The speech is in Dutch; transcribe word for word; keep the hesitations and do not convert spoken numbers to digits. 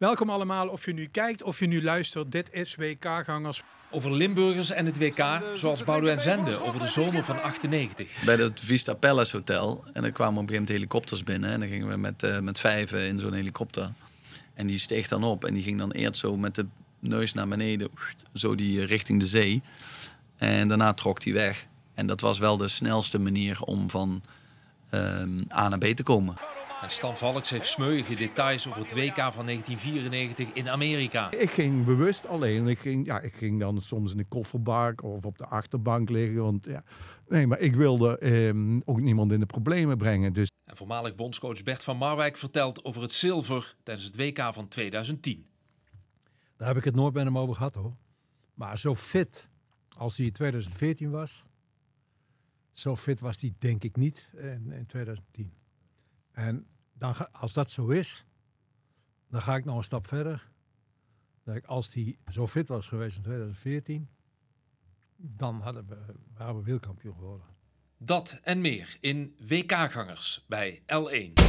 Welkom allemaal, of je nu kijkt of je nu luistert. Dit is W K-gangers. Over Limburgers en het W K, zoals Boudewijn Zende over de zomer van achtennegentig. Bij het Vista Palace Hotel. En dan kwamen op een gegeven moment helikopters binnen. En dan gingen we met, uh, met vijven in zo'n helikopter. En die steeg dan op. En die ging dan eerst zo met de neus naar beneden. Zo die uh, richting de zee. En daarna trok die weg. En dat was wel de snelste manier om van uh, A naar B te komen. En Stan Valks heeft smeuïge details over het W K van negentien vierennegentig in Amerika. Ik ging bewust alleen. Ik ging, ja, ik ging dan soms in de kofferbak of op de achterbank liggen. Want, ja, nee, maar ik wilde eh, ook niemand in de problemen brengen. Dus. En voormalig bondscoach Bert van Marwijk vertelt over het zilver tijdens het W K van tweeduizend tien. Daar heb ik het nooit met hem over gehad, hoor. Maar zo fit als hij in tweeduizend veertien was, zo fit was hij denk ik niet in, in tweeduizend tien. En dan ga, als dat zo is, dan ga ik nog een stap verder. Dat ik, als hij zo fit was geweest in tweeduizend veertien, dan hadden we, waren we wereldkampioen geworden. Dat en meer in W K-gangers bij L één.